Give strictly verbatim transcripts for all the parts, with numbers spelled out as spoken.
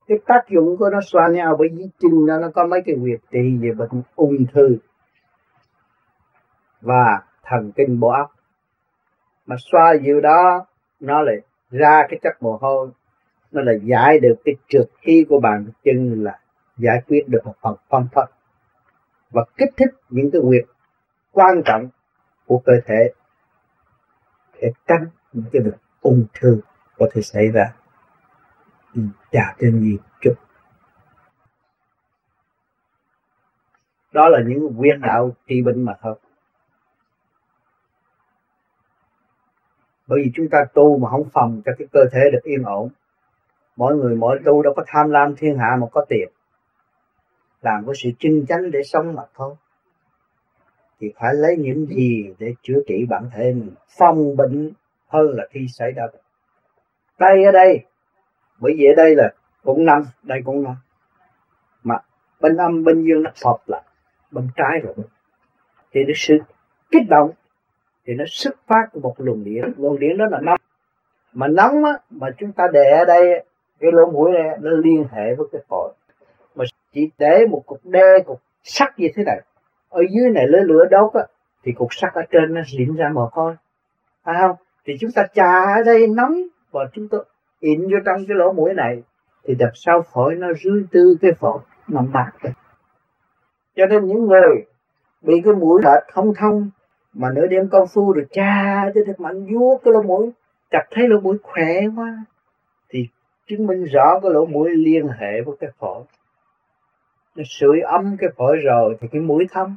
Cái tác dụng của nó xoa nhau bởi vì chân nó nó có mấy cái huyệt trị về bệnh ung thư và thần kinh bộ óc. Mà xoa dịu đó nó lại ra cái chất mồ hôi, nó là giải được cái trượt khí của bàn chân, là giải quyết được một phần phân phật và kích thích những cái huyệt quan trọng của cơ thể để tránh những cái bệnh ung thư có thể xảy ra. Ừ, chào trên gì chút. Đó là những quyền đạo trị bệnh mà thôi. Bởi vì chúng ta tu mà không phòng cho cái cơ thể được yên ổn. Mỗi người mỗi tu đâu có tham lam thiên hạ mà có tiền, làm có sự chân chánh để sống mà thôi. Thì phải lấy những gì để chữa trị bản thể mình, phòng bệnh hơn là khi xảy ra bệnh. Tay ở đây, bởi vì ở đây là cũng năm, đây cũng năm, mà bên âm bên dương nó phập lại, bên trái rồi thì nó sự kích động thì nó xuất phát của một luồng điện, luồng điện đó là nóng, mà nóng á, mà chúng ta để ở đây cái lỗ mũi này nó liên hệ với cái phổi, mà chỉ để một cục đe, cục sắt như thế này ở dưới này lấy lửa đốt á, thì cục sắt ở trên nó diễn ra mồ hôi, phải không? Thì chúng ta chà ở đây nóng và chúng ta in vô trong cái lỗ mũi này thì đập sau phổi nó rưới tư cái phổi nó mát. Cho nên những người bị cái mũi lệch không thông mà nửa đêm công phu được cha cho thật mạnh vuốt cái lỗ mũi, chặt thấy lỗ mũi khỏe quá, thì chứng minh rõ cái lỗ mũi liên hệ với cái phổi, nó sưởi ấm cái phổi rồi thì cái mũi thông.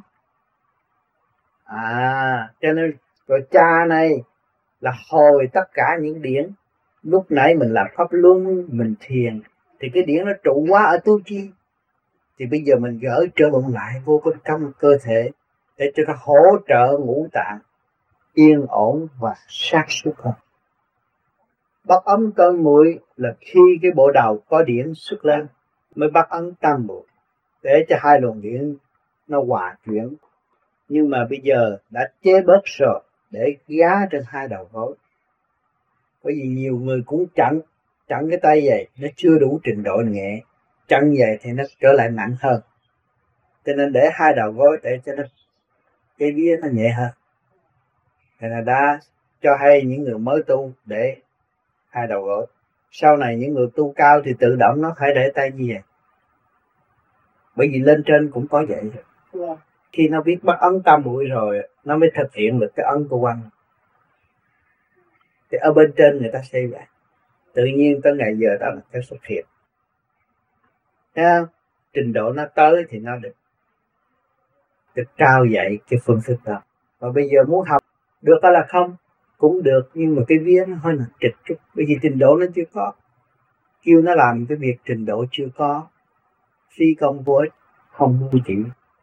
À, cho nên rồi cha này là hồi tất cả những điển. Lúc nãy mình làm pháp luân, mình thiền thì cái điển nó trụ quá ở tứ chi, thì bây giờ mình gỡ trở lại vô bên trong cơ thể để cho nó hỗ trợ ngũ tạng yên ổn và sáng suốt hơn. Bắt ấm cơn muội là khi cái bộ đầu có điển xuất lên mới bắt ấm tam muội, để cho hai luồng điển nó hòa chuyển. Nhưng mà bây giờ đã chế bớt rồi để gá trên hai đầu gối. Bởi vì nhiều người cũng chặn chặn cái tay vậy, nó chưa đủ trình độ nhẹ, chặn vậy thì nó trở lại nặng hơn, cho nên để hai đầu gối để cho nó cái vía nó nhẹ hơn. Thì là đã cho hay những người mới tu để hai đầu gối. Sau này những người tu cao thì tự động nó phải để tay như vậy, bởi vì lên trên cũng có vậy. Yeah. Khi nó biết bắt ấn tam muội rồi nó mới thực hiện được cái ấn của Quan. Thì ở bên trên người ta xây vậy, tự nhiên tới ngày giờ đó là cái xuất hiện. Thấy không? Trình độ nó tới thì nó được được trao dạy cái phương thức đó. Và bây giờ muốn học được hay là không cũng được, nhưng mà cái vía nó hơi là trịch chút, bởi vì trình độ nó chưa có. Kêu nó làm cái việc trình độ chưa có, phi công vô ích, không vui chịu.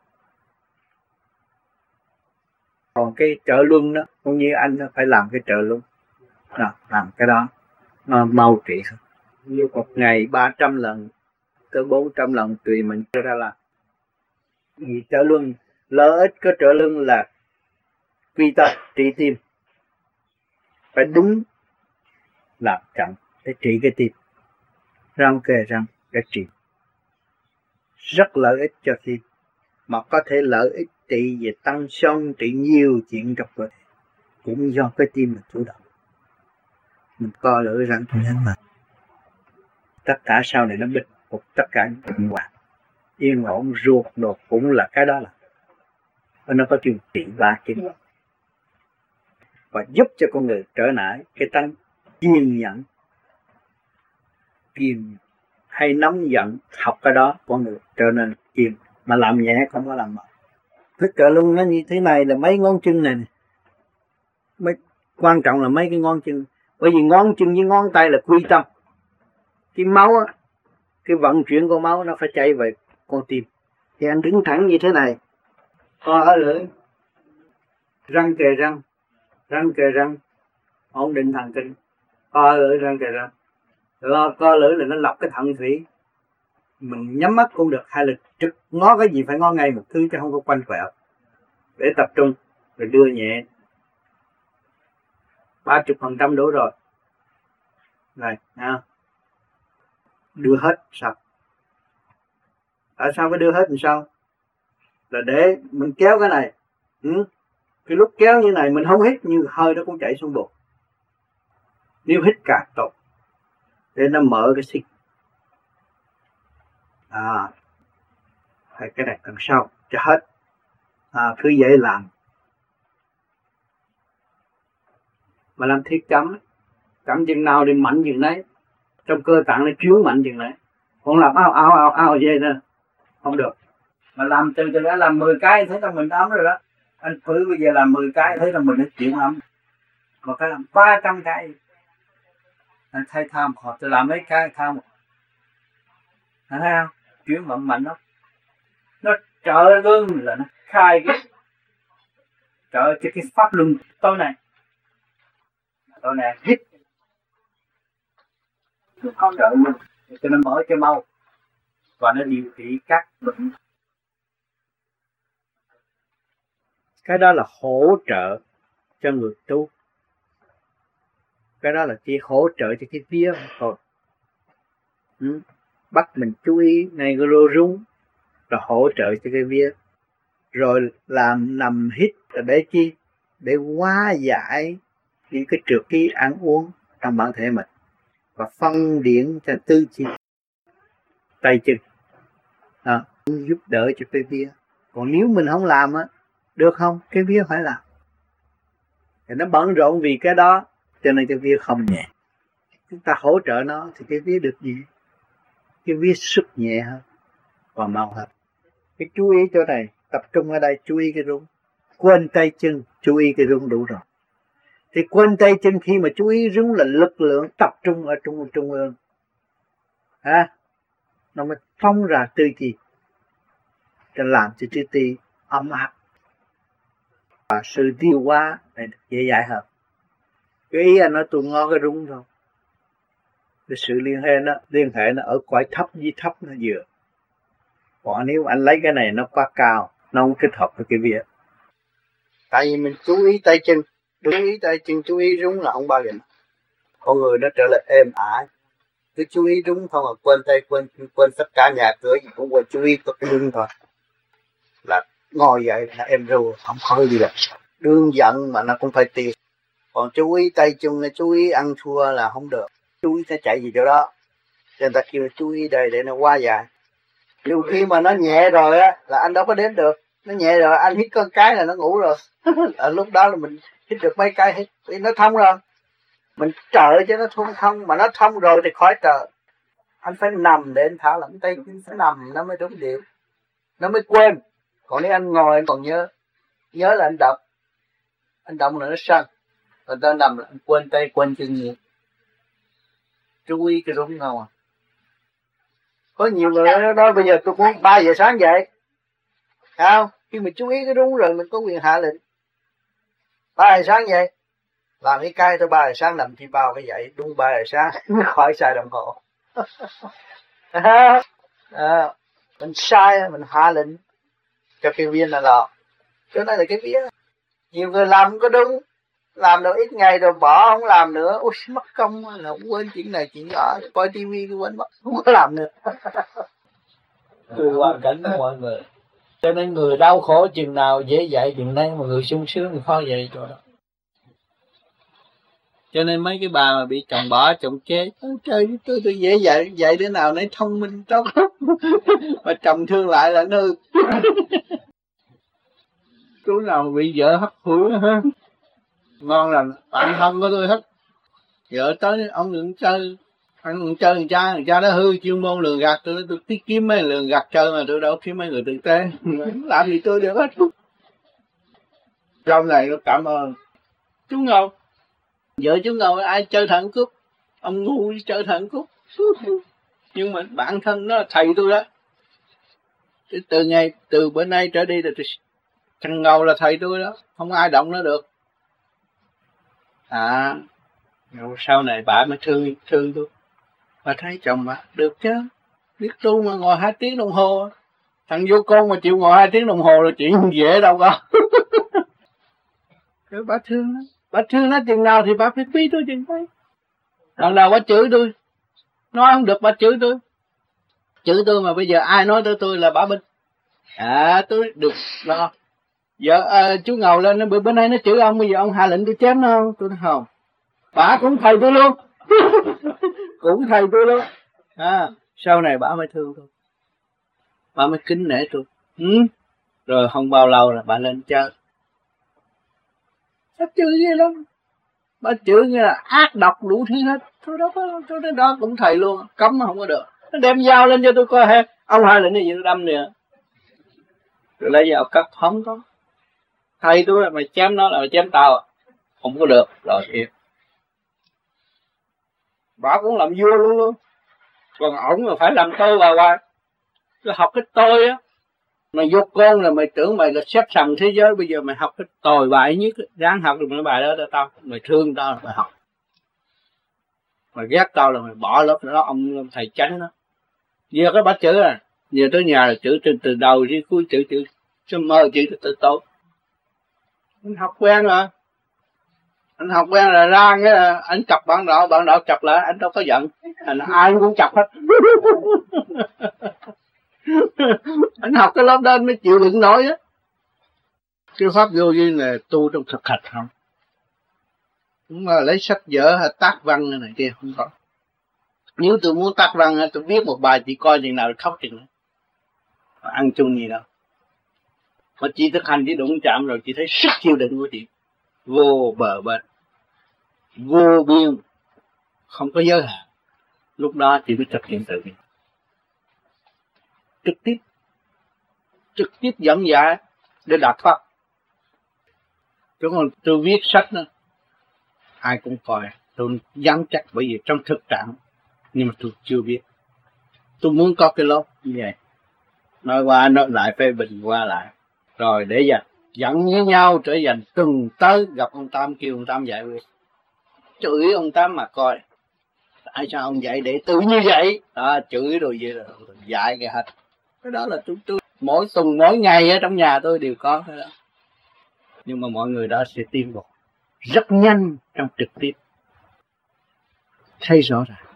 Còn cái trợ luân đó, cũng như anh phải làm cái trợ luân, đó, làm cái đó nó mau trị hơn. Một ngày ba trăm lần tới bốn trăm lần tùy mình ra làm. Vì trợ luân, lợi ích của trợ luân là quy tắc trị tim, phải đúng làm chậm để trị cái tim. Răng kề răng để trị, rất lợi ích cho tim, mà có thể lợi ích trị về tăng son, trị nhiều chuyện trong cơ thể, cũng do cái tim mình chủ động. Mình co lưỡi răng nhân mà tất cả sau này nó bình phục tất cả những bệnh hoạn, yên ổn, ruột đột cũng là cái đó, là nó có chuyện trị ba chính và giúp cho con người trở lại cái tánh kiên nhẫn, kiên hay nóng giận, học cái đó con người trở nên kiên, mà làm nhẹ không có làm mệt. Thức trợ luân nó như thế này là mấy ngón chân này, mấy quan trọng là mấy cái ngón chân, bởi vì ngón chân với ngón tay là quy tâm. Cái máu á, cái vận chuyển của máu nó phải chạy về con tim. Thì anh đứng thẳng như thế này, co ở lưỡi, răng kề răng, răng kề răng, ổn định thần kinh, co ở lưỡi, răng kề răng. Rồi co lưỡi là nó lọc cái thận thủy. Mình nhắm mắt cũng được, hay là trực ngó cái gì phải ngó ngay một thứ chứ không có quanh quẹo, để tập trung rồi đưa nhẹ. Ba chục phần trăm đủ rồi. Này, ha. đưa hết sao? Tại sao phải đưa hết làm sao? Là để mình kéo cái này. Ừ? Cái lúc kéo như này mình không hít nhưng hơi nó cũng chảy xuống bụng. Nếu hít càng tốt để nó mở cái xích. À, hay cái này cần sau cho hết. À, cứ dễ làm. Mà làm thiết chấm, chấm chừng nào thì mạnh chừng đấy. Trong cơ tạng nó chiếu mạnh chừng đấy. Còn làm ao ao ao ao vậy nữa không được. Mà làm từ từ đã làm mười cái thấy là mình ấm rồi đó. Anh Phứ bây giờ làm mười cái thấy là mình đã chuyển ấm. Mà phải làm ba trăm cái. Anh thay tham họ tôi làm mấy cái tham. Anh thấy không? Chuyển mạnh mạnh lắm. Nó trợ lưng là nó khai cái trợ cho cái pháp luân tối này. Tối này hít. Nó không trợ lưng. Cho nó mở cho mau. Và nó điều trị các bệnh. Cái đó là hỗ trợ cho người tu. Cái đó là chỉ hỗ trợ cho cái vía thôi. Ừ. Bắt mình chú ý này cái rô rung là hỗ trợ cho cái vía. Rồi làm nằm hít là để chi? Để hóa giải những cái trượt khí ăn uống trong bản thể mình. Và phân điển cho tư chi tay chân. À, giúp đỡ cho cái vía. Còn nếu mình không làm á, được không? Cái vía phải làm. Thì nó bận rộn vì cái đó, cho nên cái vía không nhẹ. Chúng ta hỗ trợ nó thì cái vía được gì? Cái vía sức nhẹ hơn và mau hơn. Cái chú ý chỗ này, tập trung ở đây, chú ý cái rung. Quên tay chân, chú ý cái rung đủ rồi. Thì quên tay chân khi mà chú ý rung là lực lượng tập trung ở trung trung ương. À, nó mới phóng ra tư chi. Cho làm cho tứ ti ấm áp. Và sự tiêu hóa này dễ dãi hơn. Cái ý anh nói tôi ngon cái rung thôi. Cái sự liên hệ nó liên hệ nó ở quái thấp với thấp nó vừa. Còn nếu anh lấy cái này nó quá cao, nó không kết hợp với cái việc. Tại vì mình chú ý tay chân, chú ý tay chân, chú ý rung là không bao giờ. Con người nó trở lại êm ái. Cứ chú ý rung không là quên tay, quên quên tất cả nhà cửa gì cũng quên, chú ý có cái rung thôi. Là ngồi dậy là em ru, không khơi gì là đương giận mà nó cũng phải tiêu. Còn chú ý tay chân là chú ý ăn thua là không được. Chú ý nó chạy gì chỗ đó. Cho nên ta kêu chú ý đây để nó qua dài. Nhiều khi mà nó nhẹ rồi á là anh đâu có đến được. Nó nhẹ rồi anh hít con cái là nó ngủ rồi. Ở lúc đó là mình hít được mấy cái hít. Vì nó thông rồi. Mình trợ cho nó thông thông. Mà nó thông rồi thì khỏi trợ. Anh phải nằm để anh thả lỏng tay. Anh phải nằm nó mới đúng điệu. Nó mới quên. Còn nếu anh ngồi anh còn nhớ. Nhớ là anh động. Anh động là nó sân. Rồi ta nằm là anh quên tay quên chân nhiều. Chú ý cái rung không à. Có nhiều người đó bây giờ tôi muốn ba giờ sáng dậy. Không? Khi mình chú ý cái rung rồi mình có quyền hạ lệnh. ba giờ sáng dậy. Làm cái cây tôi ba giờ sáng nằm thì bao cái dậy. Đúng ba giờ sáng khỏi xài đồng hồ. À, mình sai mình hạ lệnh cho cái viên là lọ. Cho nên là cái vía. Nhiều người làm không có đúng. Làm được ít ngày rồi bỏ không làm nữa. Ôi mất công là quên chuyện này chuyện nhỏ. Coi tivi tôi quên mất. Không có làm nữa. Tùy hoàn cảnh của mọi người. Cho nên người đau khổ chừng nào dễ dạy chừng nay, mà người sung sướng thì khó dạy chỗ đó. Cho nên mấy cái bà mà bị chồng bỏ, chồng chê, trời tôi tôi dễ dạy, dạy đứa nào nấy thông minh tốt. Mà chồng thương lại là nó hư. Chú nào bị vợ hấp hủi ha. Ngon lành, bạn thân của tôi hết. Vợ tới ông đừng chơi, anh đừng chơi người cha, người cha đó hư chuyên môn lường gạt, tôi tôi tí kiếm mấy lường gạt chơi mà tôi đâu kiếm mấy người tử tế. Làm gì tôi được hết. Trong này nó cảm ơn. Chú Ngọc, vợ chú Ngọc ai chơi thằng cướp, ông ngu chơi thằng cướp. Nhưng mà bản thân nó là thầy tôi đó. Từ ngày, từ bữa nay trở đi là thằng Ngọc là thầy tôi đó, không ai động nó được. À, rồi sau này bà mới thương thương tôi. Bà thấy chồng bà được chứ, biết tu mà ngồi hai tiếng đồng hồ. Thằng vô con mà chịu ngồi hai tiếng đồng hồ là chuyện dễ đâu có. Rồi bà thương nó, bà thương nó chừng nào thì bà phải quý tôi chừng đấy. Lần nào bà chửi tôi, Nói không được bà chửi tôi. Chửi tôi mà bây giờ ai nói tới tôi là bả binh. À tôi được lo. Giờ à, chú Ngầu lên nó bữa bữa nay nó chửi ông, bây giờ ông hạ lệnh tôi chém nó không? Tôi nói không. Bả cũng thầy tôi luôn. Cũng thầy tôi luôn. À, sau này bả mới thương tôi. Bả mới kính nể tôi. Ừ. Rồi không bao lâu là bà lên chơi. Bà chửi ghê lắm. Bà chửi như là ác độc đủ thứ hết. Tôi đó có, tôi đó, đó cũng thầy luôn. Cấm mà không có được. Nó đem dao lên cho tôi coi hết. Ông hai lệnh này gì nó đâm nè. Rồi lấy dao cắt không có. Thầy tôi là mày chém nó là mày chém tao. Không có được. Rồi thiệt. Bà cũng làm vua luôn luôn. Còn ổng là phải làm tôi bà hoài. Tôi học cái tôi á. Mày vô con là mày tưởng mày là xếp sầm thế giới. Bây giờ mày học cái tồi bại nhất. Ráng học được mấy bài đó cho tao. Mày thương tao là mày học. Mày ghét tao là mày bỏ lớp đó. Ông thầy chánh đó. Giờ cái bác chữ à. Giờ tới nhà là chữ từ, từ đầu đến cuối chữ chữ. Chứ mơ chữ từ từ tối. Anh học quen rồi. Anh học quen là ra cái là anh chọc bạn đạo. Bạn đạo chọc lại anh đâu có giận. Anh ai cũng chọc hết. Anh học cái lớp đó anh mới chịu đựng nổi á. Cái pháp vô vi là tu trong thực hành không. Cũng mà lấy sách vở hay tác văn này, này kia không có. Nếu tôi muốn tác văn tôi viết một bài chỉ coi chừng nào khóc chừng nữa. Ăn chung gì đâu. Mà chỉ thực hành chỉ đụng chạm rồi chỉ thấy sức chịu đựng của chị vô bờ bến, vô biên, không có giới hạn. Lúc đó chị mới thực hiện tự nhiên. Trực tiếp trực tiếp dẫn dạy để đạt pháp. Chứ còn tôi viết sách đó ai cũng coi, tôi dám chắc bởi vì trong thực trạng, nhưng mà tôi chưa biết. Tôi muốn có cái lớp như vậy, nói qua nói lại phê bình qua lại, rồi để dành dẫn với nhau trở dành từng tới gặp ông Tám kêu ông Tám dạy, chửi ông Tám mà coi tại sao ông dạy để tự như vậy đó, chửi rồi vậy là dạy cái hết. Cái đó là tôi tôi mỗi tuần mỗi ngày ở trong nhà tôi đều có cái đó. Nhưng mà mọi người đó sẽ tiến bộ rất nhanh trong trực tiếp, thấy rõ ràng.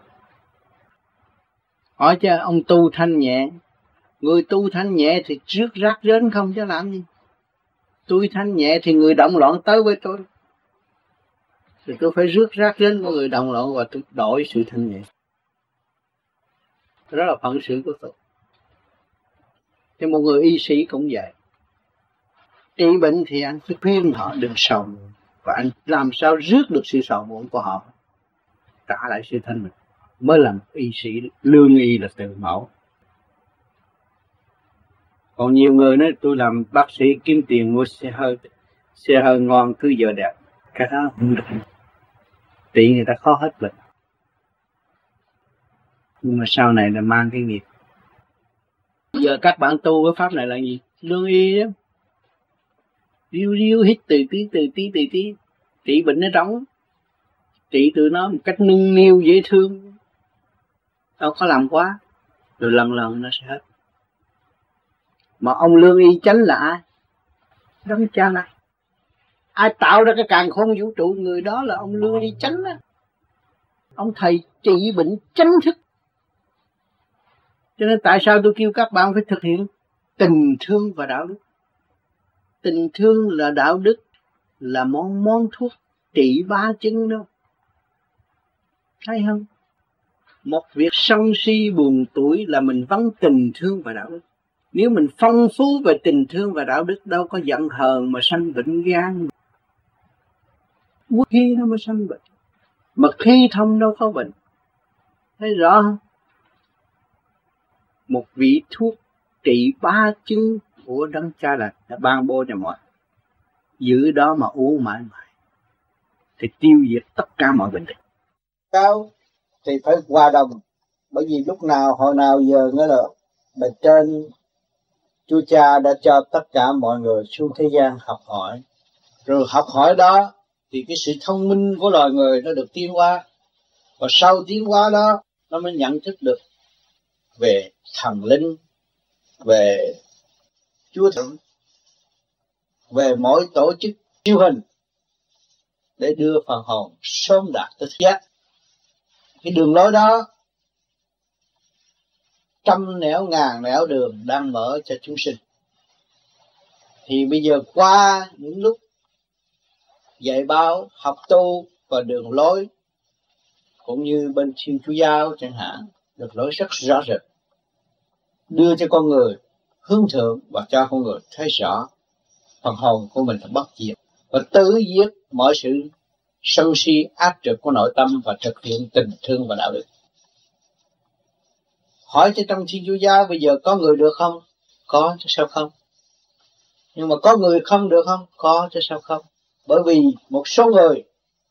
Hỏi chứ ông tu thanh nhẹ, người tu thanh nhẹ thì rước rác rến không chứ làm gì. Tôi thanh nhẹ thì người động loạn tới với tôi, thì tôi phải rước rác rến của người động loạn và tôi đổi sự thanh nhẹ. Đó là phận sự của tôi. Thì một người y sĩ cũng vậy. Trị bệnh thì anh phải khuyên họ đừng sầu muộn, và anh làm sao rước được sự sầu muộn của họ, trả lại sự thanh minh, mới làm y sĩ. Lương y là từ mẫu. Còn nhiều người nói tôi làm bác sĩ kiếm tiền mua xe hơi, xe hơi ngon cứ giờ đẹp, cái đó không được. Trị người ta khó hết bệnh, nhưng mà sau này là mang cái nghiệp. Giờ các bạn tu cái pháp này là gì? Lương y đó, riu riu hít từ tí từ tí từ tí, trị bệnh nó trống, trị từ nó một cách nâng niu dễ thương, đâu có làm quá, rồi lần lần nó sẽ hết. Mà ông lương y chánh là ai? Đấng cha này. Ai tạo ra cái càn khôn vũ trụ, người đó là ông lương y chánh đó. Ông thầy trị bệnh chánh thức. Cho nên tại sao tôi kêu các bạn phải thực hiện tình thương và đạo đức. Tình thương là đạo đức, là món món thuốc trị ba chứng đâu. Thấy không? Một việc sân si buồn tuổi là mình vắng tình thương và đạo đức. Nếu mình phong phú về tình thương và đạo đức, đâu có giận hờn mà sanh bệnh gan. Quốc khi nó mới sanh bệnh, mà khi thông đâu có bệnh. Thấy rõ không? Một vị thuốc trị ba chứng của Đấng Cha Lành đã ban bố cho mọi, giữ đó mà uống mãi mãi thì tiêu diệt tất cả mọi bệnh tật. Cao thì phải hòa đồng, bởi vì lúc nào hồi nào giờ nữa là bề trên Chúa Cha đã cho tất cả mọi người xuống thế gian học hỏi, rồi học hỏi đó thì cái sự thông minh của loài người nó được tiến hóa, và sau tiến hóa đó nó mới nhận thức được về thần linh, về Chúa Thượng, về mỗi tổ chức siêu hình để đưa phần hồn sớm đạt tới giác. Cái đường lối đó trăm nẻo ngàn nẻo đường đang mở cho chúng sinh. Thì bây giờ qua những lúc dạy báo, học tu và đường lối, cũng như bên Thiên Chúa Giáo chẳng hạn, được lối rất rõ rệt, đưa cho con người hướng thượng và cho con người thấy rõ phần hồn của mình là bất diệt và tự giết mọi sự sân si ác trực của nội tâm và thực hiện tình thương và đạo đức. Hỏi cho trong Thiên Chúa Giáo bây giờ có người được không? Có chứ sao không? Nhưng mà có người không được không? Có chứ sao không? Bởi vì một số người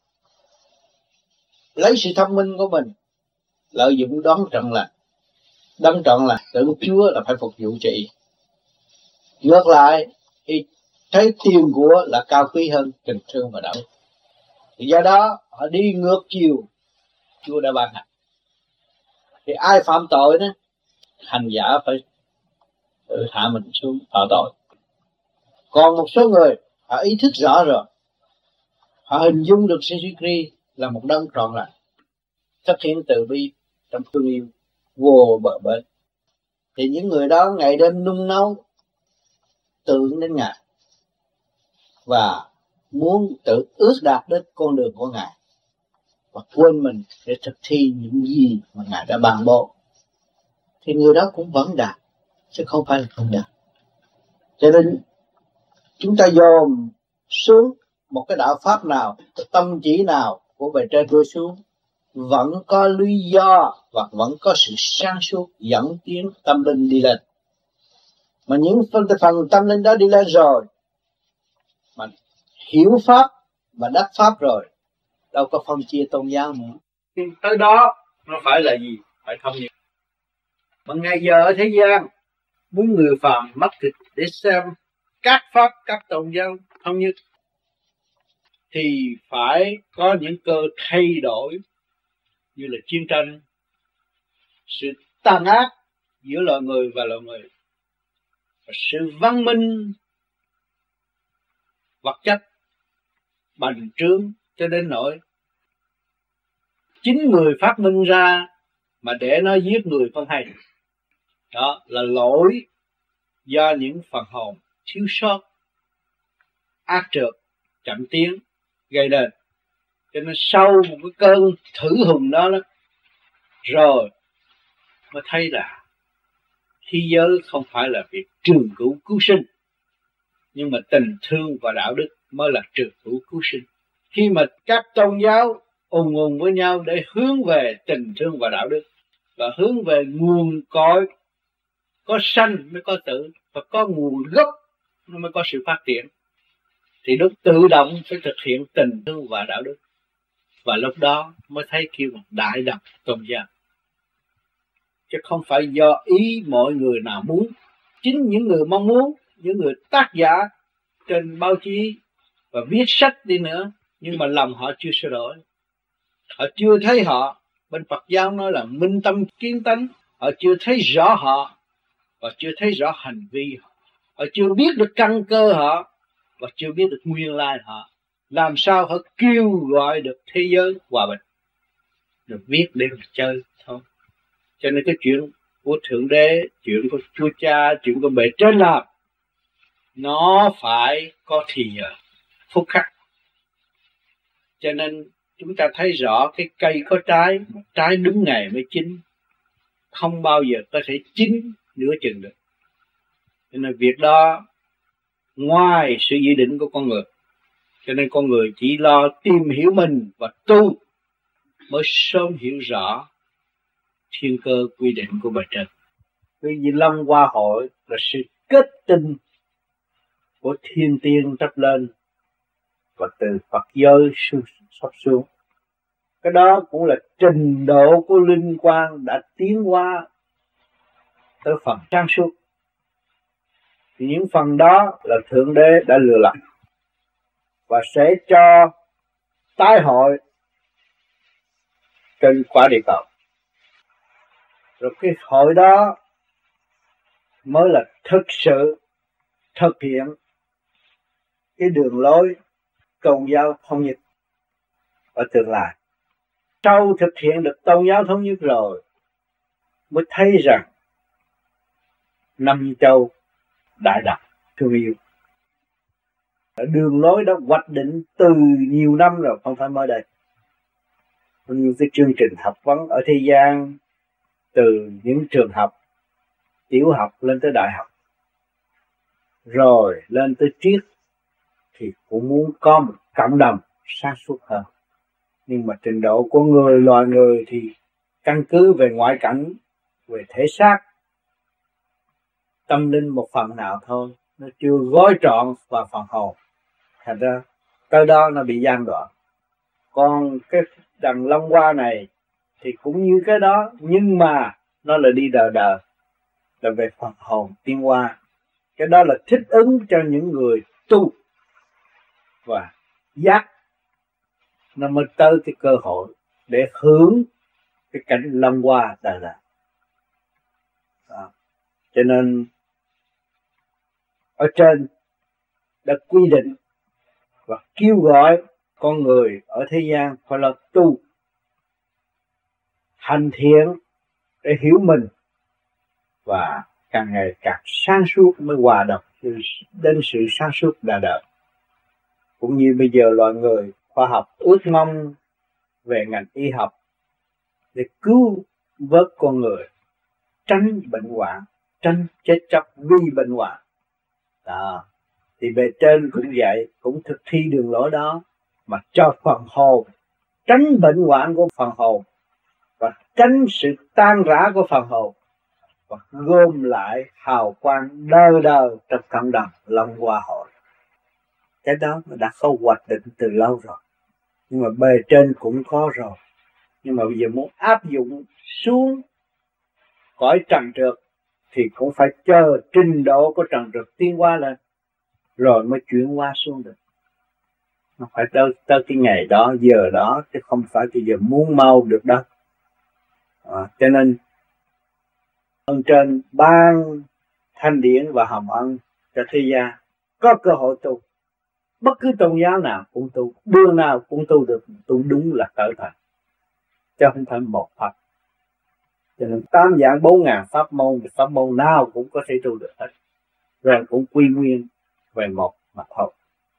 lấy sự thông minh của mình lợi dụng đón trọn lành. Đón trọn lành tưởng Chúa là phải phục vụ cho y. Ngược lại y thấy tiền của là cao quý hơn tình thương và đạo đức. Thì do đó họ đi ngược chiều Chúa đã ban hành. Thì ai phạm tội đó, hành giả phải tự hạ mình xuống phạm tội. Còn một số người họ ý thức rõ rồi, họ hình dung được Jesus Christ là một đấng trọn lành, thực hiện từ bi trong thương yêu vô bờ bến. Thì những người đó ngày đêm nung nấu tưởng đến Ngài và muốn tự ước đạt đến con đường của Ngài và quên mình để thực thi những gì mà Ngài đã ban bố, thì người đó cũng vẫn đạt, chứ không phải là không đạt. Cho nên chúng ta dồn xuống một cái đạo pháp nào, cái tâm chỉ nào của bề trên rơi xuống, vẫn có lý do và vẫn có sự sáng suốt dẫn tiến tâm linh đi lên. Mà những phần, phần tâm linh đó đi lên rồi, mà hiểu pháp và đắc pháp rồi, đâu có phân chia tôn giáo nữa. Tới đó nó phải là gì? Phải thống nhất. Mà ngày giờ ở thế gian, muốn người phàm mắt thịt để xem các pháp, các tôn giáo thống nhất, thì phải có những cơ thay đổi như là chiến tranh, sự tàn ác giữa loài người và loài người, và sự văn minh vật chất bành trướng cho đến nỗi chính người phát minh ra mà để nó giết người không hay. Đó là lỗi do những phần hồn thiếu sót, ác trược, chậm tiến gây nên. Cho nên sau một cái cơn thử hùng đó, đó rồi mới thấy là thế giới không phải là việc trường cửu cứu sinh, nhưng mà tình thương và đạo đức mới là trường cửu cứu sinh. Khi mà các tôn giáo ùng ùng với nhau để hướng về tình thương và đạo đức, và hướng về nguồn cội, có sanh mới có tử, và có nguồn gốc nó mới có sự phát triển, thì lúc tự động phải thực hiện tình thương và đạo đức, và lúc đó mới thấy kêu là đại đồng tôn giáo. Chứ không phải do ý mọi người nào muốn. Chính những người mong muốn, những người tác giả trên báo chí và viết sách đi nữa, nhưng mà lòng họ chưa sửa đổi. Họ chưa thấy họ, bên Phật giáo nói là minh tâm kiến tánh, họ chưa thấy rõ họ và chưa thấy rõ hành vi họ. Họ chưa biết được căn cơ họ và chưa biết được nguyên lai họ. Làm sao họ kêu gọi được thế giới hòa bình, được viết để mà chơi thôi. Cho nên cái chuyện của Thượng Đế, chuyện của Chúa Cha, chuyện của bề trên làm, nó phải có thì giờ, phút khắc. Cho nên chúng ta thấy rõ cái cây có trái, trái đúng ngày mới chín, không bao giờ có thể chín nửa chừng được. Cho nên việc đó ngoài sự dự định của con người. Cho nên con người chỉ lo tìm hiểu mình và tu mới sớm hiểu rõ thiên cơ quy định của bề trên. Vì Di Long Hoa Hội là sự kết tinh của thiên tiên trắp lên và từ Phật giới xuất xuống. Cái đó cũng là trình độ của linh quang đã tiến hóa tới phần sáng suốt. Thì những phần đó là Thượng Đế đã lừa lọc và sẽ cho tái hội trên quả địa cầu. Rồi cái hội đó mới là thực sự thực hiện cái đường lối tôn giáo thống nhất ở tương lai. Sau thực hiện được tôn giáo thống nhất rồi mới thấy rằng năm châu đại đạo thương yêu. Ở đường lối đó hoạch định từ nhiều năm rồi, không phải mới đây. Những cái chương trình học vấn ở thế gian, từ những trường học tiểu học lên tới đại học, rồi lên tới triết, thì cũng muốn có một cộng đồng sáng suốt hơn. Nhưng mà trình độ của người loài người thì căn cứ về ngoại cảnh, về thể xác, tâm linh một phần nào thôi, nó chưa gói trọn vào phần hồn. Thành ra tới đó nó bị gian đoạn. Còn cái đằng Long Hoa này thì cũng như cái đó, nhưng mà nó là đi đời đời, là về phần hồn tiến hóa. Cái đó là thích ứng cho những người tu và giác, nó mới tới cái cơ hội để hưởng cái cảnh Long Hoa đời đời. Đó. Cho nên ở trên đã quy định và kêu gọi con người ở thế gian phải là tu hành thiện để hiểu mình, và càng ngày càng sáng suốt mới hòa đồng đến sự sáng suốt đời đời. Cũng như bây giờ loài người khoa học ước mong về ngành y học để cứu vớt con người, tránh bệnh hoạn, tránh chết chóc vì bệnh hoạn. Đó. Thì bề trên cũng vậy, cũng thực thi đường lối đó, mà cho phần hồn, tránh bệnh hoạn của phần hồn và tránh sự tan rã của phần hồn, và gom lại hào quang đời đời trong cộng đồng Long Hoa hội. Cái đó đã có hoạch định từ lâu rồi, nhưng mà bề trên cũng có rồi. Nhưng mà bây giờ muốn áp dụng xuống cõi trần trượt thì cũng phải chờ trình độ của trần trượt tiến hóa lên, rồi mới chuyển hóa xuống được. Nó phải tới, tới cái ngày đó, giờ đó, chứ không phải bây giờ muốn mau được đâu. À, cho nên ơn trên ban thanh điển và hồng ân cho thế gian có cơ hội tu. Bất cứ tôn giáo nào cũng tu, đường nào cũng tu được, tu đúng là trở thành, chứ không phải một pháp. Cho nên tám dạng bốn ngàn pháp môn, pháp môn nào cũng có thể tu được hết, rồi cũng quy nguyên về một mà thôi.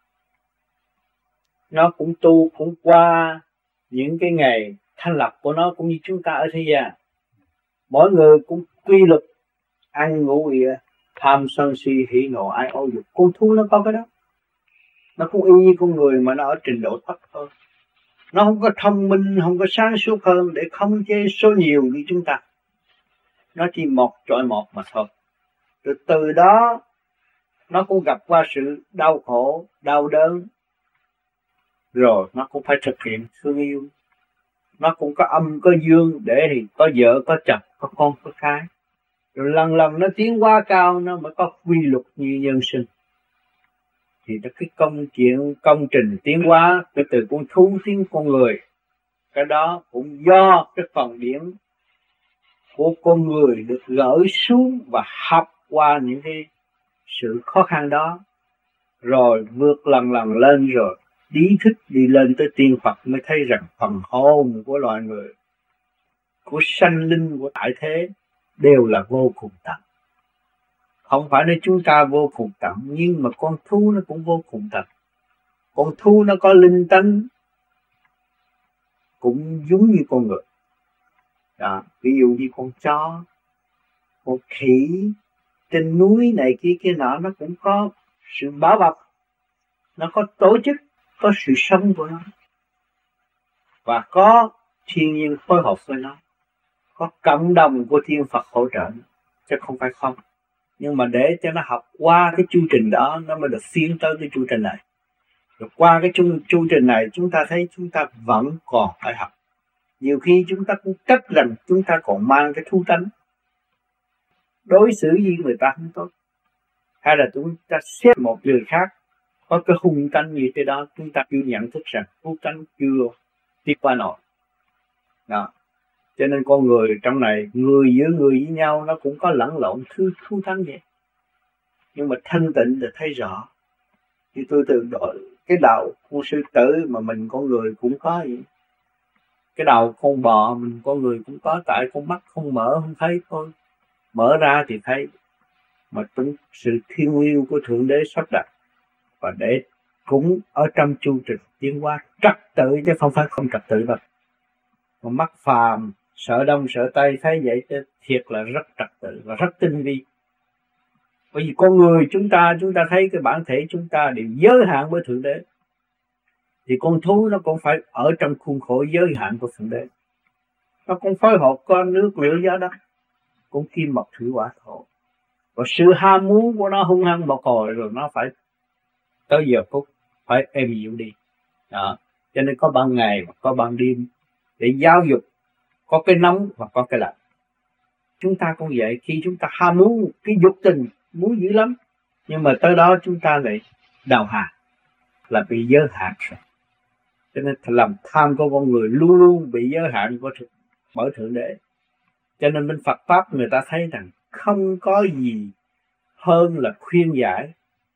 Nó cũng tu, cũng qua những cái ngày thanh lập của nó, cũng như chúng ta ở thế gian. Mỗi người cũng quy luật ăn ngủ ỉa, tham sân si hỉ nộ ái ố dục. Con thú nó có cái đó, nó cũng y như con người mà nó ở trình độ thấp hơn. Nó không có thông minh, không có sáng suốt hơn để khống chế số nhiều như chúng ta. Nó chỉ một trọi một mà thôi. Rồi từ đó nó cũng gặp qua sự đau khổ, đau đớn, rồi nó cũng phải thực hiện thương yêu. Nó cũng có âm có dương để thì có vợ có chồng, có con có cái. Rồi lần lần nó tiến hóa cao, nó mới có quy luật như nhân sinh. Thì cái công chuyện công trình tiến hóa cái từ con thú tiến con người, cái đó cũng do cái phần điểm của con người được gửi xuống và học qua những cái sự khó khăn đó, rồi vượt lần lần lên, rồi ý thức đi lên tới tiên Phật, mới thấy rằng phần hồn của loài người, của sanh linh, của tại thế đều là vô cùng tận. Không phải nói chúng ta vô cùng tận, nhưng mà con thú nó cũng vô cùng tận. Con thú nó có linh tánh cũng giống như con người. Đó, ví dụ như con chó, con khỉ trên núi này kia kia nọ, nó cũng có sự bảo bọc, nó có tổ chức, có sự sống của nó, và có thiên nhiên phối hợp với nó, có cộng đồng của thiên Phật hỗ trợ, chứ không phải không. Nhưng mà để cho nó học qua cái chu trình đó, nó mới được tiến tới cái chu trình này. Rồi qua cái chu, chu trình này, chúng ta thấy chúng ta vẫn còn phải học. Nhiều khi chúng ta cũng trách rằng chúng ta còn mang cái thú tánh, đối xử với người ta không tốt, hay là chúng ta xét một người khác có cái hung tánh như thế đó, chúng ta chưa nhận thức rằng hung tánh chưa tiếp qua nổi. Đó. Cho nên con người trong này, người giữa người với nhau nó cũng có lẫn lộn thứ thú tánh vậy. Nhưng mà thanh tịnh thì thấy rõ. Thì tôi từ đổi cái đầu con sư tử mà mình con người cũng có vậy. Cái đầu con bò mình con người cũng có, tại con mắt không mở không thấy thôi. Mở ra thì thấy. mà chúng sự thiêng liêng của Thượng Đế sắp đặt, và để cũng ở trong chu trình tiến hóa trật tự, chứ không phải không trật tự đâu. Còn mắt phàm sợ đông sợ tây thấy vậy thiệt là rất trật tự và rất tinh vi. Bởi vì con người chúng ta chúng ta thấy cái bản thể chúng ta đều giới hạn với Thượng Đế, thì con thú nó cũng phải ở trong khuôn khổ giới hạn của Thượng Đế. Nó cũng phối hợp con nước lửa gió đất, cũng kim mộc thủy hỏa thổ. Và sự ham muốn của nó hung hăng một hồi rồi nó phải tới giờ phút phải êm dịu đi. Đó. Cho nên có ban ngày và có ban đêm để giáo dục, có cái nóng và có cái lạnh. Chúng ta cũng vậy, khi chúng ta ham muốn cái dục tình muốn dữ lắm, nhưng mà tới đó chúng ta lại đào hạ, là bị giới hạn rồi. Cho nên lòng tham của con người luôn luôn bị giới hạn của bởi Thượng Đế. Cho nên bên Phật Pháp người ta thấy rằng không có gì hơn là khuyên giải,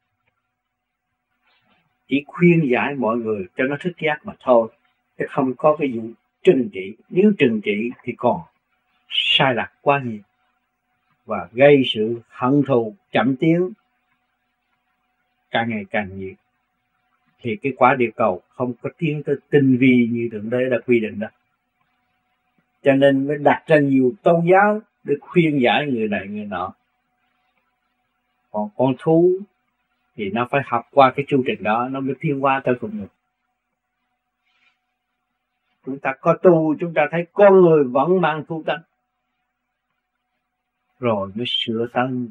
chỉ khuyên giải mọi người cho nó thức giác mà thôi, chứ không có cái vụ trừng trị. Nếu trừng trị thì còn sai lạc quá nhiều và gây sự hận thù chậm tiến càng ngày càng nhiều, thì cái quả địa cầu không có tiến tới tinh vi như Thượng Đế đã quy định đó. Cho nên mới đặt ra nhiều tôn giáo để khuyên giải người này người nọ. Còn con thú thì nó phải học qua cái chu trình đó, nó mới tiến hóa tới cùng được. Chúng ta có tu, chúng ta thấy con người vẫn mang thú tánh, rồi mới sửa tánh.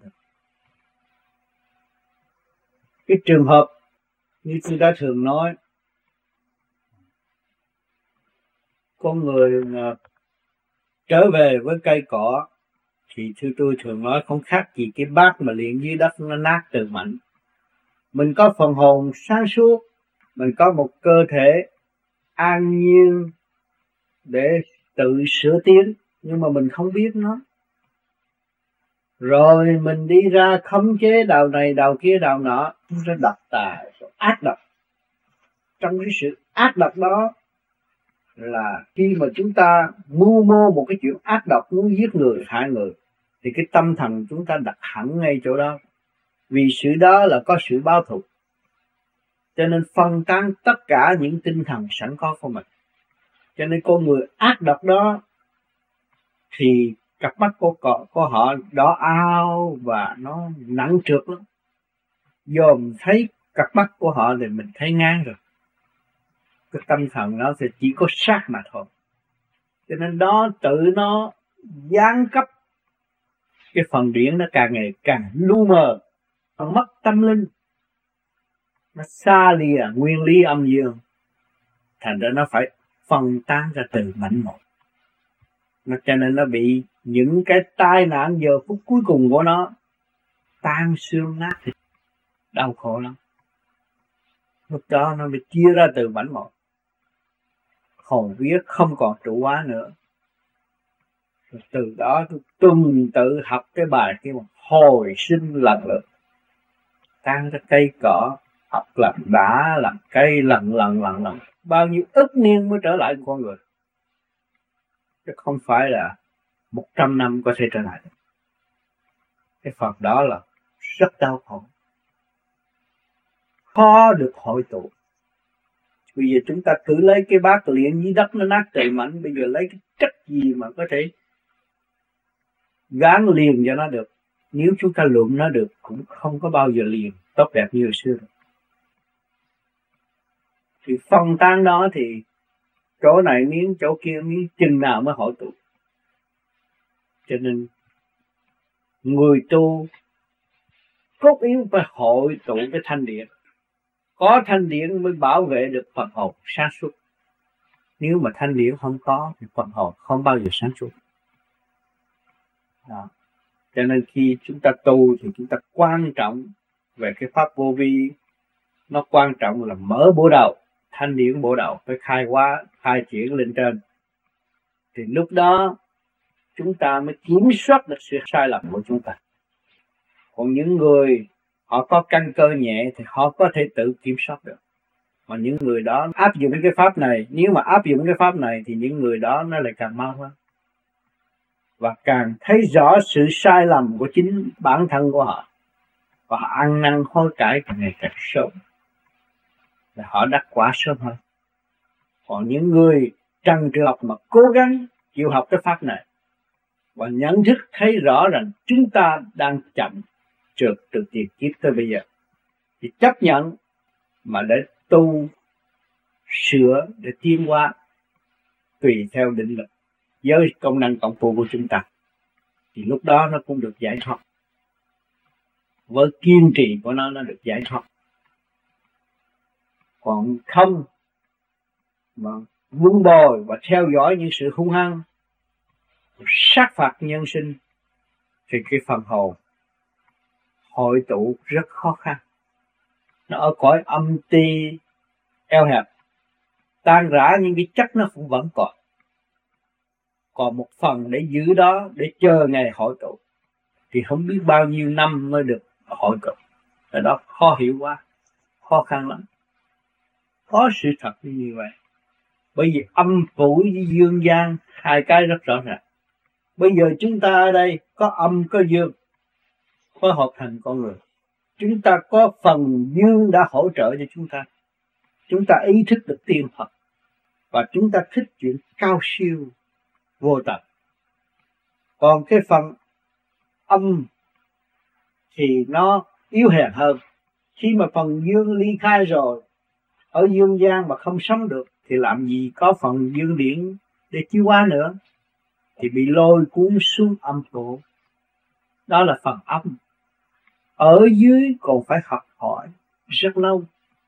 Cái trường hợp như tôi đã thường nói, con người trở về với cây cỏ thì thưa tôi thường nói không khác gì cái bát mà liền dưới đất nó nát từ mảnh. Mình có phần hồn sáng suốt, mình có một cơ thể an nhiên để tự sửa tiến, nhưng mà mình không biết nó. Rồi mình đi ra khống chế đạo này đạo kia đạo nọ, chúng ta độc tài, ác độc. Trong cái sự ác độc đó là khi mà chúng ta mưu mô một cái chuyện ác độc muốn giết người, hại người, thì cái tâm thần chúng ta đặt hẳn ngay chỗ đó. Vì sự đó là có sự báo thù, cho nên phân tán tất cả những tinh thần sẵn có của mình. Cho nên con người ác độc đó thì cặp mắt của, của, của họ đỏ ao và nó nặng trược lắm. Dòm thấy cặp mắt của họ thì mình thấy ngang rồi. Cái tâm thần nó thì chỉ có sát mà thôi. Cho nên đó tự nó giáng cấp cái phần điển nó càng ngày càng lu mờ, nó mất tâm linh, nó xa lìa nguyên lý âm dương, thành ra nó phải phân tán ra từ mảnh một. Nó cho nên nó bị những cái tai nạn giờ phút cuối cùng của nó tan xương nát thịt, đau khổ lắm. Lúc đó nó bị chia ra từ mảnh một, hồn vía không còn trụ hóa nữa. Rồi từ đó tôi tuần tự học cái bài kia mà hồi sinh lần lượt, tan ra cây cỏ, học làm đá, làm cây lần lần lần lần, bao nhiêu ức niên mới trở lại con người, chứ không phải là một trăm năm có thể trở lại. Cái phần đó là rất đau khổ, khó được hội tụ. Bây giờ chúng ta cứ lấy cái bát liền dưới đất nó nát tệ mảnh, bây giờ lấy cái chất gì mà có thể gán liền cho nó được. Nếu chúng ta luận nó được cũng không có bao giờ liền tốt đẹp như hồi xưa. Thì phân tán đó thì chỗ này miếng, chỗ kia miếng, chừng nào mới hội tụ. Cho nên người tu cốt yếu phải hội tụ cái thanh điển. Có thanh điển mới bảo vệ được phần hồn sáng suốt. Nếu mà thanh điển không có thì phần hồn không bao giờ sáng suốt. Đó. Cho nên khi chúng ta tu thì chúng ta quan trọng về cái pháp vô vi. Nó quan trọng là mở bộ đầu, thanh điển bộ đầu phải khai hóa, khai triển lên trên. Thì lúc đó chúng ta mới kiểm soát được sự sai lầm của chúng ta. Còn những người họ có căn cơ nhẹ thì họ có thể tự kiểm soát được. Mà những người đó áp dụng cái pháp này, nếu mà áp dụng cái pháp này thì những người đó nó lại càng mau hơn. Và càng thấy rõ sự sai lầm của chính bản thân của họ. và họ ăn năn hối cải càng ngày càng sớm, là họ đắc quả sớm hơn. Còn những người trần trừ học mà cố gắng chịu học cái pháp này và nhận thức thấy rõ rằng chúng ta đang chậm trượt từ tiền kiếp tới bây giờ, thì chấp nhận mà để tu sửa, để tiến hóa tùy theo định lực với công năng cộng phụ của chúng ta, thì lúc đó nó cũng được giải thoát. Với kiên trì của nó nó được giải thoát. Còn không mà vun bồi và theo dõi những sự hung hăng, sát phạt nhân sinh, thì cái phần hồn hội tụ rất khó khăn. Nó ở cõi âm ti eo hẹp, tan rã nhưng cái chất nó cũng vẫn còn. Còn một phần để giữ đó, để chờ ngày hội tụ, thì không biết bao nhiêu năm mới được hội tụ. Ở đó khó hiểu quá, khó khăn lắm. Có sự thật như vậy. Bởi vì âm phủ với dương gian hai cái rất rõ ràng. Bây giờ chúng ta ở đây có âm có dương, có hợp thành con người. Chúng ta có phần dương đã hỗ trợ cho chúng ta. Chúng ta ý thức được tiên Phật, và chúng ta thích chuyện cao siêu vô tận. Còn cái phần âm thì nó yếu hèn hơn. Khi mà phần dương ly khai rồi, ở dương gian mà không sống được, thì làm gì có phần dương điển để chiếu hóa nữa, thì bị lôi cuốn xuống âm phủ. Đó là phần âm. Ở dưới còn phải học hỏi rất lâu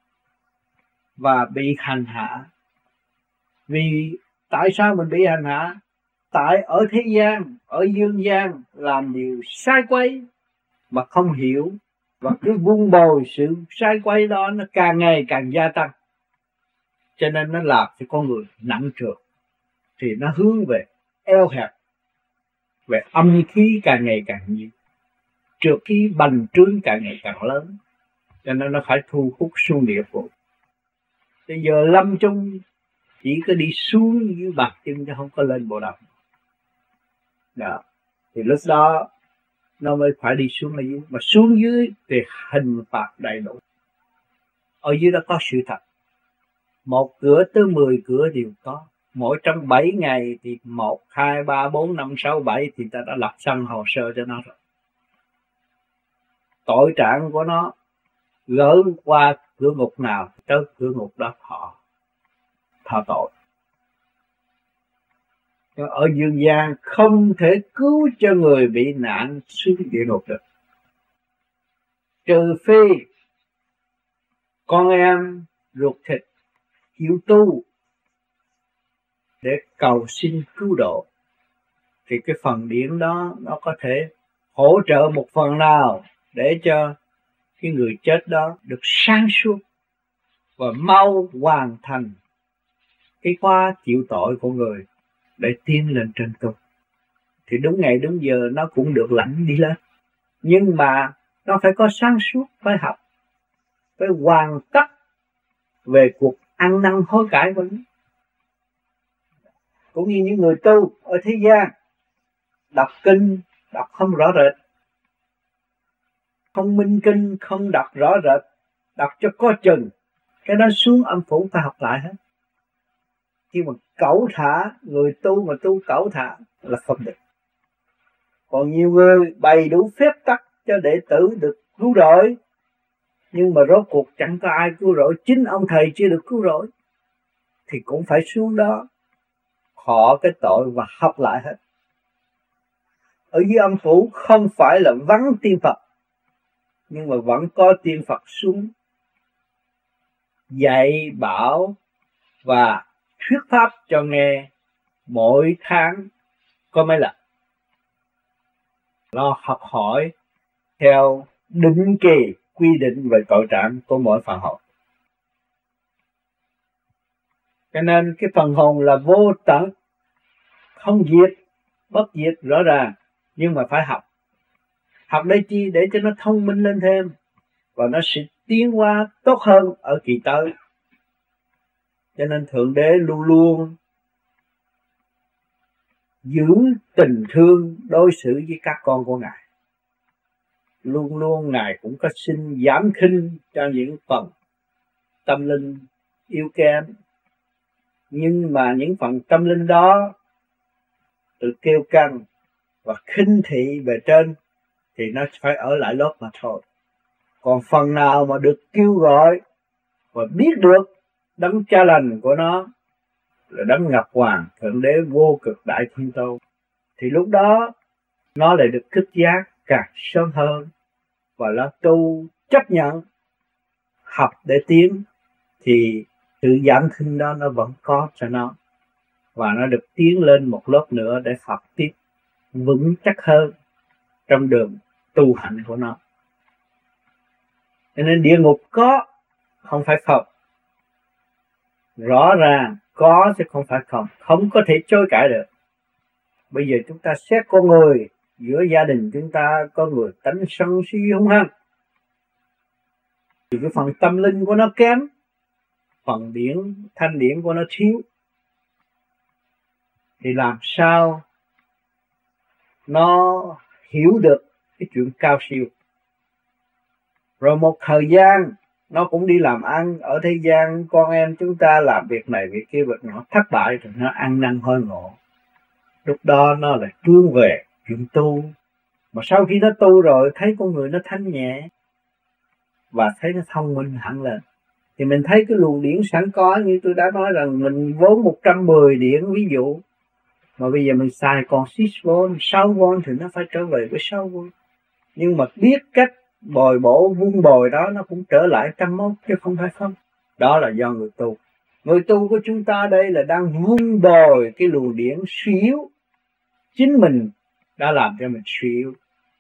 và bị hành hạ. Vì tại sao mình bị hành hạ? Tại ở thế gian, ở dương gian làm điều sai quấy mà không hiểu, và cứ vun bồi sự sai quấy đó, nó càng ngày càng gia tăng, cho nên nó làm cho con người nặng trược, thì nó hướng về eo hẹp, về âm khí càng ngày càng nhiều, trượt khí bành trướng càng ngày càng lớn, cho nên nó phải thu hút xuống địa phủ. Bây giờ lâm chung chỉ có đi xuống dưới bạc chân chứ không có lên bộ đầu. Đó. Thì lúc đó nó mới phải đi xuống ở dưới. Mà xuống dưới thì hình phạt đầy đủ. Ở dưới đó có sự thật. Một cửa tới mười cửa đều có. Mỗi trong bảy ngày thì một, hai, ba, bốn, năm, sáu, bảy thì ta đã lập xong hồ sơ cho nó rồi. Tội trạng của nó gỡ qua cửa ngục nào tới cửa ngục đó họ thọ tội. Nhưng ở dương gian không thể cứu cho người bị nạn xuống địa ngục được, trừ phi con em ruột thịt chịu tu để cầu xin cứu độ, thì cái phần điển đó nó có thể hỗ trợ một phần nào để cho cái người chết đó được sáng suốt và mau hoàn thành cái khóa chịu tội của người để tiến lên trên tu. Thì đúng ngày đúng giờ nó cũng được lãnh đi lên. Nhưng mà nó phải có sáng suốt, phải học, phải hoàn tất về cuộc ăn năn hối cải của nó. Cũng như những người tu ở thế gian, đọc kinh, đọc không rõ rệt, không minh kinh, không đọc rõ rệt, đọc cho có chừng, cái đó xuống âm phủ phải học lại hết. Nhưng mà cẩu thả, người tu mà tu cẩu thả là không được. Còn nhiều người bày đủ phép tắc cho đệ tử được cứu rỗi, nhưng mà rốt cuộc chẳng có ai cứu rỗi, chính ông thầy chưa được cứu rỗi, thì cũng phải xuống đó họ cái tội và học lại hết. Ở dưới âm phủ không phải là vắng tiên Phật, nhưng mà vẫn có tiên Phật xuống dạy bảo và thuyết pháp cho nghe mỗi tháng có mấy lần. Lo học hỏi theo định kỳ quy định về tội trạng của mỗi phần hồn. Cho nên cái phần hồn là vô tận, không diệt, bất diệt rõ ràng, nhưng mà phải học. Học để chi? Để cho nó thông minh lên thêm, và nó sẽ tiến hóa tốt hơn ở kỳ tới. Cho nên Thượng Đế luôn luôn giữ tình thương đối xử với các con của Ngài. luôn luôn Ngài cũng có xin giảm khinh cho những phần tâm linh yếu kém. Nhưng mà những phần tâm linh đó tự kêu căng và khinh thị bề trên thì nó phải ở lại lớp mà thôi. Còn phần nào mà được kêu gọi và biết được đấng cha lành của nó là đấng Ngọc Hoàng Thượng Đế vô cực đại thiên tôn, thì lúc đó nó lại được thức giác càng sớm hơn, và nó tu chấp nhận học để tiến, thì sự giảm khinh đó nó vẫn có cho nó, và nó được tiến lên một lớp nữa để học tiếp vững chắc hơn trong đường tu hành của nó. Cho nên địa ngục có, không phải không. Rõ ràng có chứ không phải không, không có thể chối cãi được. Bây giờ chúng ta xét con người, giữa gia đình chúng ta có người tánh sân si hung hăng, thì cái phần tâm linh của nó kém, phần điển thanh điển của nó thiếu, thì làm sao nó hiểu được cái chuyện cao siêu. Rồi một thời gian nó cũng đi làm ăn ở thế gian, con em chúng ta làm việc này việc kia việc nọ thất bại rồi nó ăn năn hối ngộ. Lúc đó nó lại hướng về chuyện tu, mà sau khi nó tu rồi thấy con người nó thanh nhẹ và thấy nó thông minh hẳn lên, thì mình thấy cái luồng điển sẵn có. Như tôi đã nói rằng mình vốn một trăm mười điển ví dụ, mà bây giờ mình xài còn sáu vôn, sáu vôn thì nó phải trở về với sáu vôn. Nhưng mà biết cách bồi bổ vun bồi đó, nó cũng trở lại trăm mốt chứ không phải không. Đó là do người tu. Người tu của chúng ta đây là đang vun bồi cái luồng điển suy yếu. Chính mình đã làm cho mình suy yếu.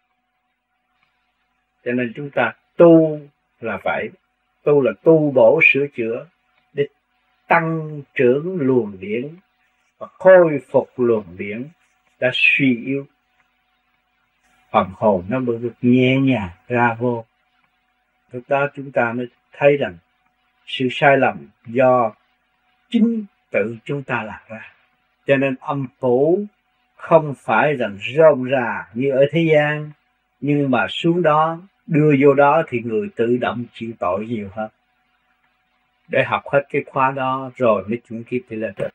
Cho nên chúng ta tu là vậy. Tu là tu bổ sửa chữa để tăng trưởng luồng điển và khôi phục luồng điển đã suy yếu. Phần hồn nó mới được nhẹ nhàng ra vô. Lúc đó chúng ta mới thấy rằng sự sai lầm do chính tự chúng ta làm ra. Cho nên âm phủ không phải rằng rôm rà như ở thế gian, nhưng mà xuống đó, đưa vô đó thì người tự động chịu tội nhiều hơn. Để học hết cái khóa đó rồi mới chuyển kiếp thì là được.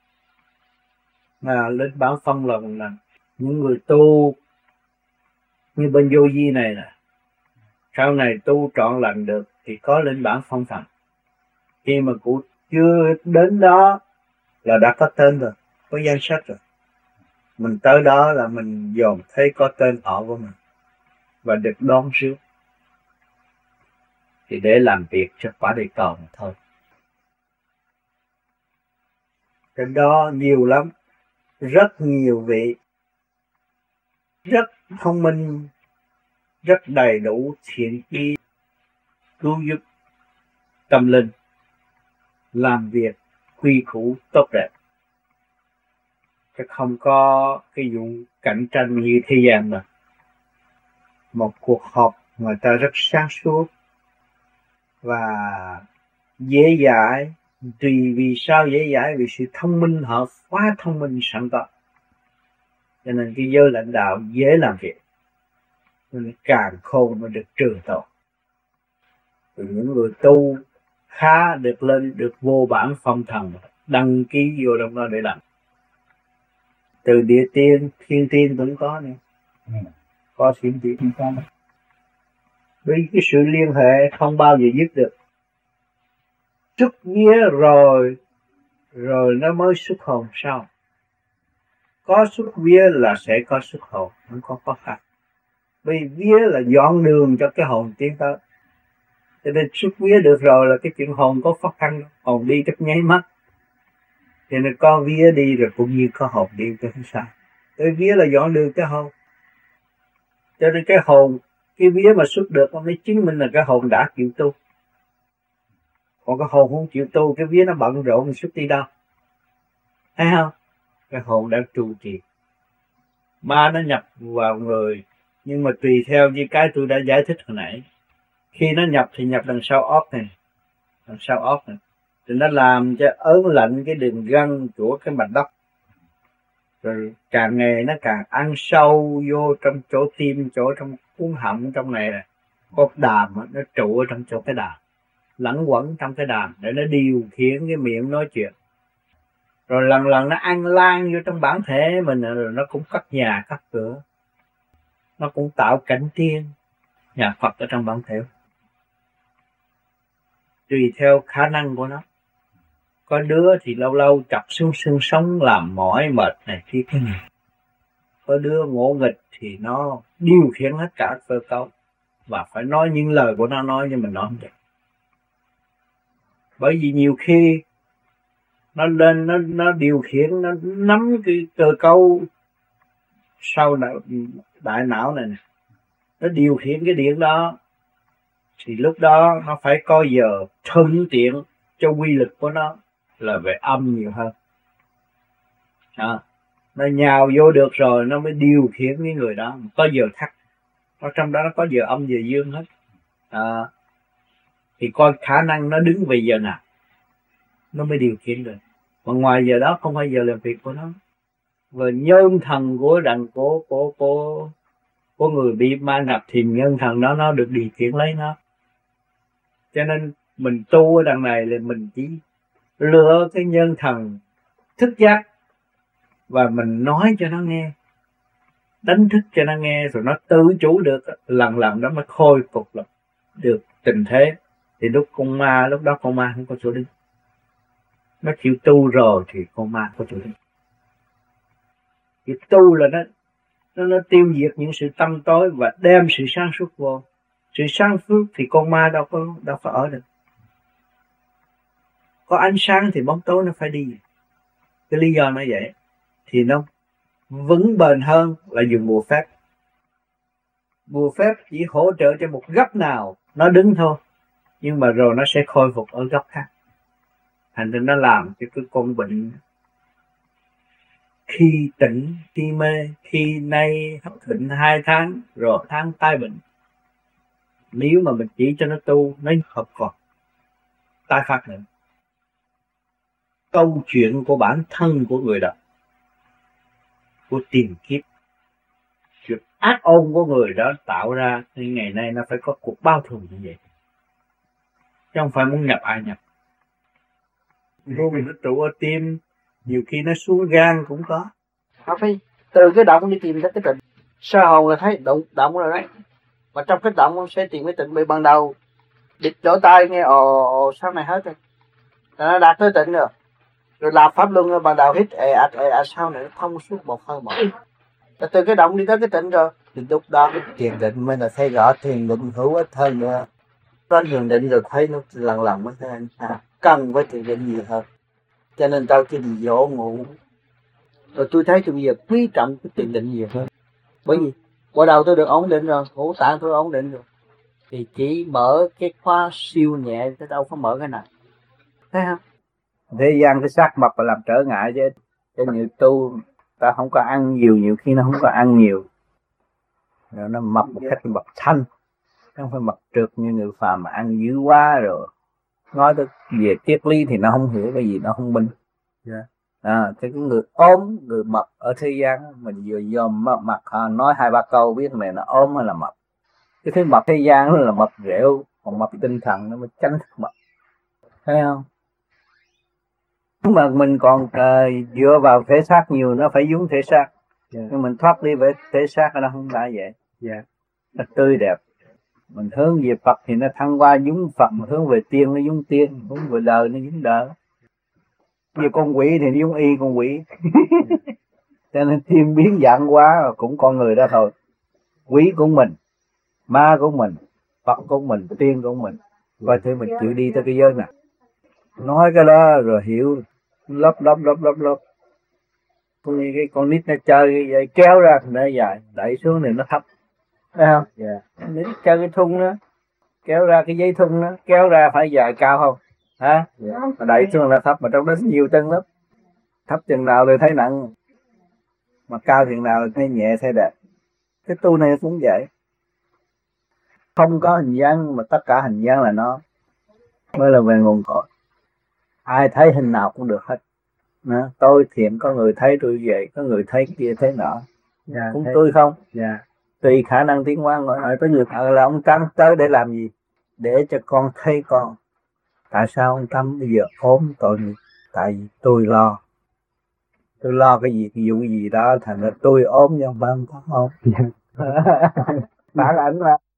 Mà lên bản phân lòng là những người tu như bên vô vi này nè, sau này tu trọn lành được thì có lên bản phong thần. Khi mà cụ chưa đến đó là đã có tên rồi, có danh sách rồi. Mình tới đó là mình dòm thấy có tên họ của mình và được đón rước, thì để làm việc cho quả địa cầu mà thôi. Cái đó nhiều lắm, rất nhiều vị, rất thông minh, rất đầy đủ thiện ý, cứu giúp tâm linh, làm việc quy củ tốt đẹp, chứ không có cái vụ cạnh tranh như thế gian mà. Một cuộc họp người ta rất sáng suốt và dễ dãi. Tùy vì sao dễ dãi? Vì sự thông minh, họ quá thông minh sẵn có, cho nên cái giới lãnh đạo dễ làm việc, nên càng khôn mà được trừ tội. Những người tu khá được lên, được vô bản phong thần, đăng ký vô trong đó để làm. Từ địa tiên, thiên tiên cũng có nữa, ừ. Có thiên tiên cũng có. Vì cái sự liên hệ không bao giờ dứt được. Xuất vía rồi, rồi nó mới xuất hồn sau. Có xuất vía là sẽ có xuất hồn, không có khó khăn. Vì vía là dọn đường cho cái hồn tiến tới. Cho nên xuất vía được rồi là cái chuyện hồn có khó khăn, hồn đi rất nháy mắt. Cho nên có vía đi rồi cũng như có hồn đi cho không sao. Cái vía là dọn đường cái hồn. Cho nên cái hồn, cái vía mà xuất được nó mới chứng minh là cái hồn đã chịu tu. Còn cái hồn không chịu tu, cái vía nó bận rộn mình xuất đi đâu. Thấy không? Cái hồn đã trụ trì. Ma nó nhập vào người, nhưng mà tùy theo như cái tôi đã giải thích hồi nãy. Khi nó nhập thì nhập đằng sau óc này, đằng sau óc này, thì nó làm cho ớn lạnh cái đường gân của cái mạch đất. rồi càng ngày nó càng ăn sâu vô trong chỗ tim, chỗ trong cuốn họng trong này nè, có đàm nó trụ ở trong chỗ cái đàm, lẫn quẩn trong cái đàm để nó điều khiển cái miệng nói chuyện, rồi lần lần nó ăn lan vô trong bản thể mình, rồi nó cũng cất nhà cất cửa, nó cũng tạo cảnh tiên nhà Phật ở trong bản thể, tùy theo khả năng của nó. Có đứa thì lâu lâu chập xuống xương sống làm mỏi mệt này kia cái này, có đứa ngộ nghịch thì nó điều khiển hết cả cơ cấu, và phải nói những lời của nó nói nhưng mình nói không được. Bởi vì nhiều khi nó lên nó nó điều khiển, nó nắm cái cơ cấu sau đại, đại não này nè, nó điều khiển cái điện đó, thì lúc đó nó phải có giờ thuận tiện cho quy lực của nó là về âm nhiều hơn. À, nó nhào vô được rồi nó mới điều khiển cái người đó, có giờ thắt, ở trong đó nó có giờ âm giờ dương hết. À, thì coi khả năng nó đứng về giờ nào nó mới điều khiển được, còn ngoài giờ đó không phải giờ làm việc của nó. Và nhân thần của đằng của của của của người bị ma nhập thì nhân thần đó nó được điều khiển lấy nó. Cho nên mình tu ở đằng này là mình chỉ lựa cái nhân thần thức giác và mình nói cho nó nghe, đánh thức cho nó nghe, rồi nó tự chủ được, lần lần đó mới khôi phục được tình thế. Thì lúc con ma, lúc đó con ma không có chỗ đứng, nó chịu tu rồi thì con ma có chỗ đứng. Thì tu là nó nó nó tiêu diệt những sự tâm tối và đem sự sáng suốt vô. Sự sáng suốt thì con ma đâu có đâu có ở được. Có ánh sáng thì bóng tối nó phải đi. Cái lý do nó vậy. Thì nó vững bền hơn là dùng bùa phép. Bùa phép chỉ hỗ trợ cho một góc nào nó đứng thôi, nhưng mà rồi nó sẽ khôi phục ở góc khác. Thành ra nó làm cho cái con bệnh khi tỉnh, khi mê, khi nay bệnh hai tháng, rồi tháng tai bệnh. Nếu mà mình chỉ cho nó tu, nó không còn tai phát nữa. Câu chuyện của bản thân của người đó, của tiền kiếp, chuyện ác ôn của người đó tạo ra, thì ngày nay nó phải có cuộc báo thù như vậy. Chứ không phải muốn nhập ai nhập. Vô mình nó trụ ở tim, nhiều khi nó xuống gan cũng có. Nó phải từ cái động đi tìm tới cái tịnh. Sơ hồn là thấy động, động rồi đấy. Mà trong cái động ông sẽ tìm cái tịnh. Bị ban đầu địch lỗ tai nghe ồ ồ sau này hết rồi. Rồi nó đạt tới tịnh rồi. Rồi làm pháp luân rồi ban đầu hít ệ ạch ệ ạch sau này nó thông suốt một hơi một. Rồi từ cái động đi tới cái tịnh rồi. Thì lúc đó cái thiền định mới là thấy rõ thiền định hữu ích hơn nữa. Đến thiền định rồi thấy nó lần lần mới thấy anh sao. Cần với thiền định nhiều hơn. Cho nên tao chỉ dỗ ngủ. Rồi tôi thấy tôi bây giờ quý trọng cái thiền định nhiều hơn. Bởi vì qua đầu tôi được ổn định rồi, ngũ tạng tôi ổn định rồi. Thì chỉ mở cái khóa siêu nhẹ, chứ đâu có mở cái này. Thấy không? Thế gian cái xác mập là làm trở ngại chứ. Cho nhiều tu, ta không có ăn nhiều, nhiều khi nó không có ăn nhiều. Rồi nó mập một cách mập thanh. Không phải mập trượt như người phàm mà ăn dữ quá rồi. Nói tới về triết lý thì nó không hiểu cái gì, nó không minh. Yeah. À, cái người ốm, người mập ở thế gian, mình vừa dòm mặt, mặt à, nói hai ba câu biết này là ốm hay là mập. Cái thứ mập thế gian nó là mập rượu, còn mập tinh thần nó mới tránh thức mập. Thấy không? Nhưng mà mình còn uh, dựa vào thể xác nhiều, nó phải vướng thể xác. Yeah. Nhưng mình thoát đi về thể xác nó không phải vậy. Yeah. Nó tươi đẹp. Mình hướng về Phật thì nó thăng qua vướng Phật, mà hướng về tiên nó vướng tiên, hướng về đời nó vướng đời. Như con quỷ thì nó vướng y con quỷ. Cho nên thiên biến dạng quá cũng con người đó thôi. Quỷ của mình, ma của mình, Phật của mình, tiên của mình. Coi thử mình chịu đi tới cái giới nào. Nói cái đó rồi hiểu lấp lấp lấp lấp lấp. Như cái con nít nó chơi cái dây kéo ra thì nó dài, đẩy xuống thì nó thấp. Thấy không? Yeah. Nít chơi cái thun đó, kéo ra cái dây thun đó, kéo ra phải dài cao không? Hả? Yeah. Mà đẩy xuống là thấp, mà trong đó nhiều chân lắm. Thấp chừng nào thì thấy nặng, mà cao chừng nào thì thấy nhẹ thấy đẹp. Cái tu này cũng vậy. Không có hình dáng mà tất cả hình dáng là nó mới là về nguồn cội. Ai thấy hình nào cũng được hết. Đó, tôi thiện có người thấy tôi vậy, có người thấy kia thấy nọ. Dạ, Cũng thế- tôi không. Dạ. Tùy khả năng tiến hóa ngồi hỏi có nhiều thợ là ông Tâm tới để làm gì? Để cho con thấy con. Tại sao ông Tâm bây giờ ốm tội nghiệp? Tại vì tôi lo. Tôi lo cái gì, cái vụ gì đó, thành ra tôi ốm nhưng mà ông có ốm. Phản ảnh mà.